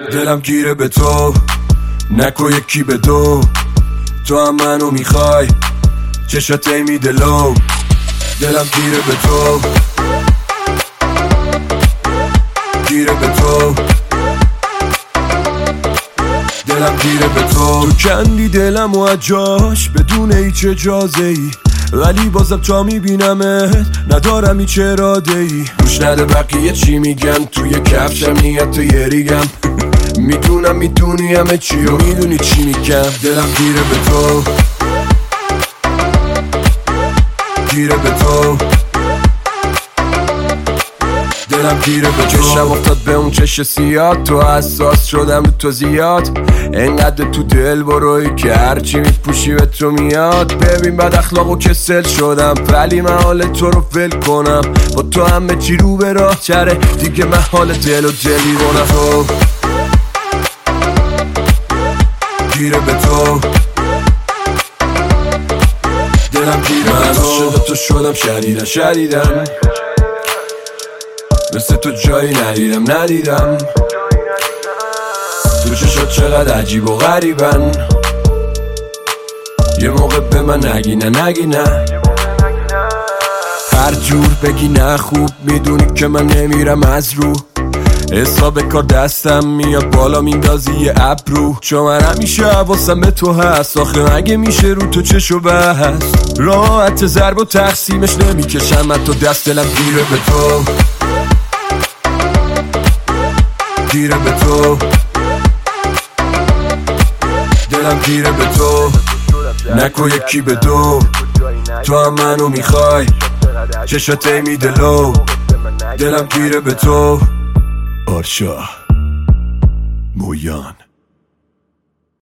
دلم گیره به تو، نکو یکی به دو. تو هم منو میخوای، چشات میده لو. دلم گیره به تو، گیره به تو، دلم گیره به تو. تو کندی دلم و اجاش بدون هیچ اجازه ای، ولی بازم تا میبینمت ندارم هیچ اراده ای. گوش نده بقیه چی میگن، توی کفشم نیت یه ریگم. میدونم میدونی همه چی و میدونی چی میگم. دلم گیره به تو، گیره به تو، دلم گیره به تو. چشم افتاد به اون چش سیاد، تو حساس شدم رو تو زیاد. انقدر تو دل بروی که هرچی میپوشی به تو میاد. ببین بد اخلاق و کسل شدم، ولی من حال تو رو ول کنم. با تو همه چی رو به راه چره، دیگه من حال دل و دلی رونم. تو گیره به تو، دلم گیره به تو. تو شدم شدیدن مثل تو جایی ندیدم. تو چشات چقدر عجیب و غریبن، یه موقع به من نگی نه. هر جور بگی نه خوب، میدونی که من نمیرم از رو. حساب کار دستم میاد بالا میندازی یه ابرو. چون من همیشه حواسم به تو هست، آخه مگه میشه رو تو چشو بحث. راحت ضرب و تقسیمش نمیکشم من تو دست. دلم گیره به تو، گیره به تو، دلم گیره به تو، نکو یکی به دو. تو هم منو میخوای، چشات میده لو. دلم گیره به تو. آرشا مویان.